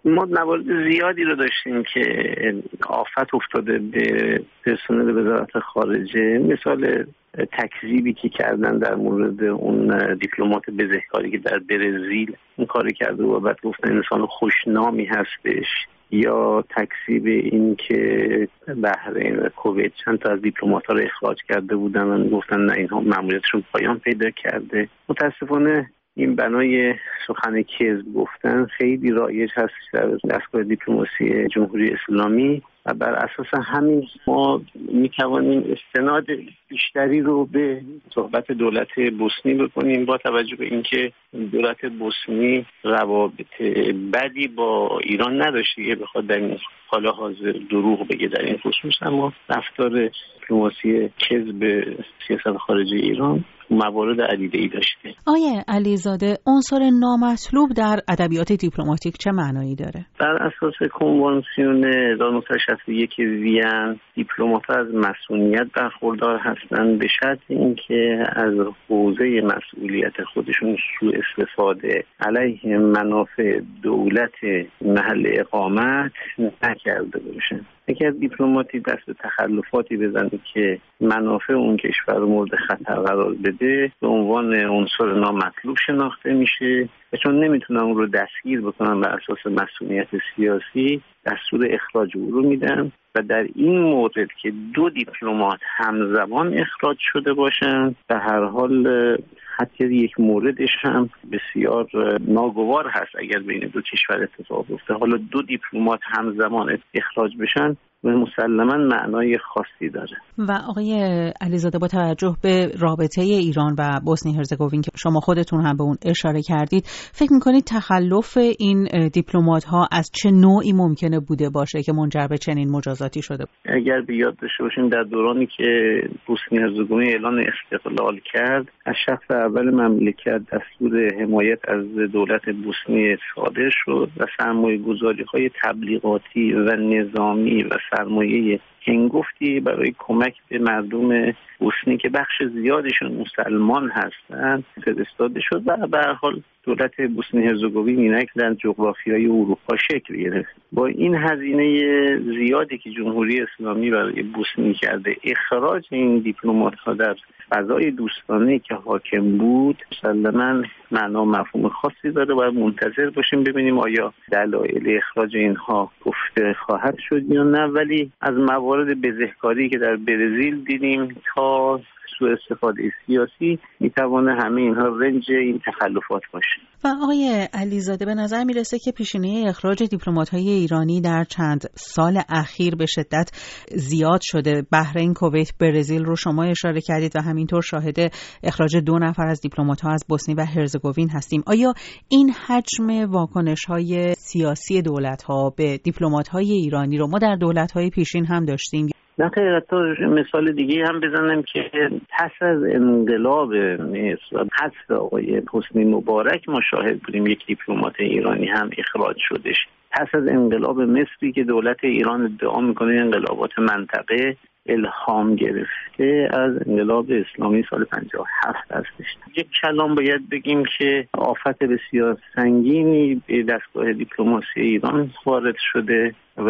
ما موارد زیادی رو داشتیم که آفت افتاده به پرسنل وزارت خارجه. مثال تکذیبی که کردن در مورد اون دیپلمات بزهکاری که در برزیل اون کار کرده و بعد گفتن انسان خوشنامی هستش، یا تکذیب این که بحرین و کویت چند تا از دیپلمات‌ها رو اخراج کرده بودن و گفتن نه اینها مأموریتشون پایان پیدا کرده. متاسفانه این بنای سخن کذب گفتن خیلی رایج هست در دستگاه دیپلماسی جمهوری اسلامی و بر اساس همین ما میتوانیم استناد بیشتری رو به صحبت دولت بوسنی بکنیم، با توجه به اینکه دولت بوسنی روابط بدی با ایران نداشته که بخواد در این حال حاضر دروغ بگه در این خصوص، اما رفتار دیپلماسی کذب سیاست خارجی ایران موارد عدیده‌ای داشته. آیه علیزاده، عنصر نامطلوب در ادبیات دیپلماتیک چه معنایی داره؟ بر اساس کنوانسیون 1961 وین، دیپلمات‌ها از مسئولیت برخوردار هستند به شرط اینکه از حوزه مسئولیت خودشون سوء استفاده علیه منافع دولت محل اقامت نکرده باشند. اگر دیپلماتی دست به تخلفاتی بزنه که منافع اون کشور رو مورد خطر قرار بده، به عنوان عنصر نامطلوب شناخته میشه و چون نمیتونن اون رو دستگیر بکنن بر اساس مسئولیت سیاسی، دستور اخراج او رو میدن و در این مورد که دو دیپلمات همزمان اخراج شده باشن، به هر حال حتی یک موردش هم بسیار ناگوار هست اگر بین دو کشور اتفاق بیفته. حالا دو دیپلمات همزمان اخراج بشن و مسلماً معنای خاصی داره. و آقای علیزاده، با توجه به رابطه ایران و بوسنی هرزگوین که شما خودتون هم به اون اشاره کردید، فکر می‌کنید تخلف این دیپلمات‌ها از چه نوعی ممکنه بوده باشه که منجر به چنین مجازاتی شده؟ اگر به یاد داشته باشیم در دورانی که بوسنی هرزگوین اعلان استقلال کرد، از شخص اول مملکت دستور حمایت از دولت بوسنی صادر شد و سرمایه‌گذاری‌های تبلیغاتی و نظامی و سرمایه هنگفتی برای کمک به مردم بوسنی که بخش زیادشون مسلمان هستند فرستاده شد و به هر حال دولت بوسنی هرزگوین اینک در جغرافیای اروپا شکل گرفت. با این هزینه زیادی که جمهوری اسلامی برای بوسنی کرده، اخراج این دیپلمات‌ها در فضای دوستانه که حاکم بود مسلماً معنا مفهوم خاصی داره و منتظر باشیم ببینیم آیا دلایل اخراج اینها گفته خواهد شد یا نه. ولی از موارد بزهکاری که در برزیل دیدیم تا سوء استفاده سیاسی میتوانه همه اینها رنج این تخلفات باشه. و آقای علیزاده، به نظر میرسه که پیشینه اخراج دیپلمات‌های ایرانی در چند سال اخیر به شدت زیاد شده. بحرین، کویت، برزیل رو شما اشاره کردید و همینطور شاهد اخراج 2 نفر از دیپلمات‌ها از بوسنی و هرزگوین هستیم. آیا این حجم واکنش‌های سیاسی دولت‌ها به دیپلمات‌های ایرانی رو ما در دولت‌های پیشین هم داشتیم؟ نه خیر، حتی مثال دیگه هم بزنم که پس از انقلاب مصر و حذف آقای حسنی مبارک ما شاهد بودیم یک دیپلمات ایرانی هم اخراج شدش. پس از انقلاب مصری که دولت ایران ادعا میکنه انقلابات منطقه الهام گرفته از انقلاب اسلامی سال 57 هستش. یک کلام باید بگیم که آفت بسیار سنگینی به دستگاه دیپلماسی ایران وارد شده و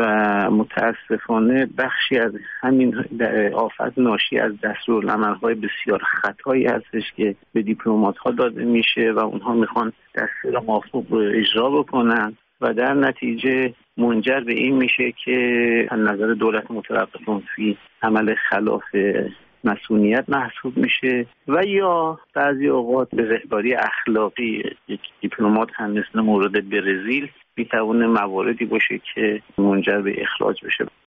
متاسفانه بخشی از همین آفت ناشی از دستورالعمل‌های بسیار خطایی هستش که به دیپلمات‌ها داده میشه و اونها میخوان دستور موافق رو اجرا بکنن و در نتیجه منجر به این میشه که از نظر دولت متوقفون فی عمل خلاف مسئولیت محسوب میشه و یا بعضی اوقات بزهکاری اخلاقی یک دیپلمات هم مثل مورد برزیل میتونه مواردی باشه که منجر به اخراج بشه.